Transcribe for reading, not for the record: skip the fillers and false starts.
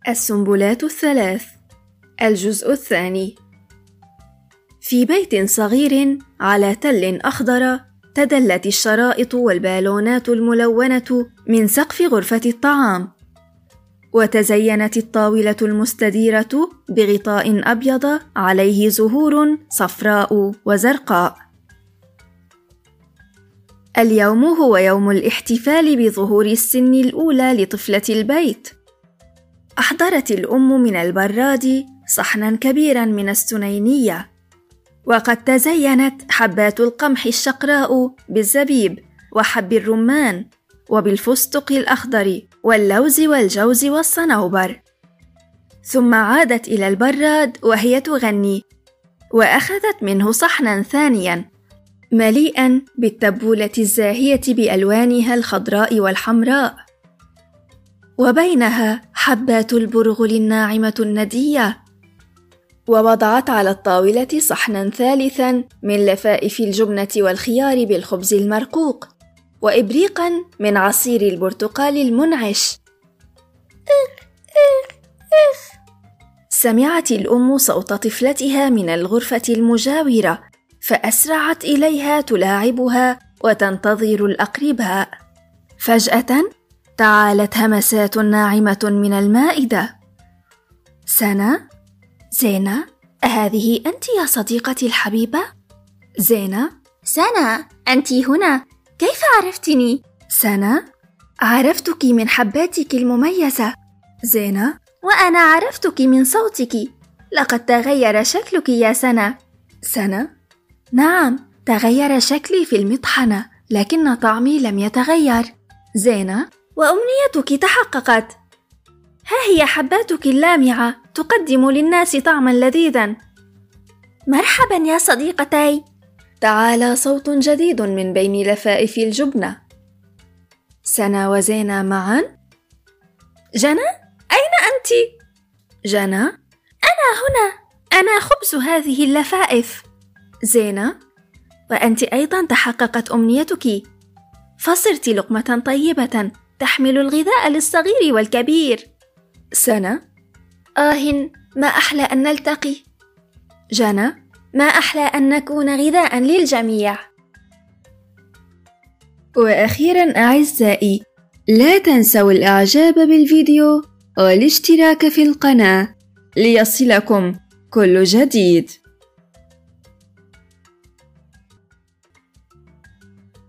السنبلات الثلاث. الجزء الثاني. في بيت صغير على تل أخضر تدلت الشرائط والبالونات الملونة من سقف غرفة الطعام، وتزينت الطاولة المستديرة بغطاء أبيض عليه زهور صفراء وزرقاء. اليوم هو يوم الاحتفال بظهور السن الأولى لطفلة البيت. أحضرت الأم من البراد صحناً كبيراً من السنينية، وقد تزينت حبات القمح الشقراء بالزبيب وحب الرمان وبالفستق الأخضر واللوز والجوز والصنوبر. ثم عادت إلى البراد وهي تغني، وأخذت منه صحناً ثانياً مليئاً بالتبولة الزاهية بألوانها الخضراء والحمراء، وبينها حبات البرغل الناعمة الندية. ووضعت على الطاولة صحناً ثالثاً من لفائف الجبنة والخيار بالخبز المرقوق، وإبريقاً من عصير البرتقال المنعش. سمعت الأم صوت طفلتها من الغرفة المجاورة، فأسرعت إليها تلاعبها وتنتظر الأقرباء. فجأة تعالت همسات ناعمة من المائدة. سنة، زينة، أهذه أنت يا صديقتي الحبيبة؟ زينة: سنة، أنت هنا، كيف عرفتني؟ سنة: عرفتك من حباتك المميزة. زينة: وأنا عرفتك من صوتك، لقد تغير شكلك يا سنة. سنة: نعم، تغير شكلي في المطحنة، لكن طعمي لم يتغير. زينة: وأمنيتك تحققت، ها هي حباتك اللامعة تقدم للناس طعما لذيذا. مرحبا يا صديقتي. تعالى صوت جديد من بين لفائف الجبنة. سنة وزينة معا. جنى، أين أنت؟ جنى: أنا هنا، أنا خبز هذه اللفائف. زينة: وأنت أيضا تحققت أمنيتك، فصرت لقمة طيبة تحمل الغذاء للصغير والكبير. سنة: ما أحلى أن نلتقي. جنى: ما أحلى أن نكون غذاء للجميع. وأخيرا أعزائي، لا تنسوا الإعجاب بالفيديو والاشتراك في القناة ليصلكم كل جديد.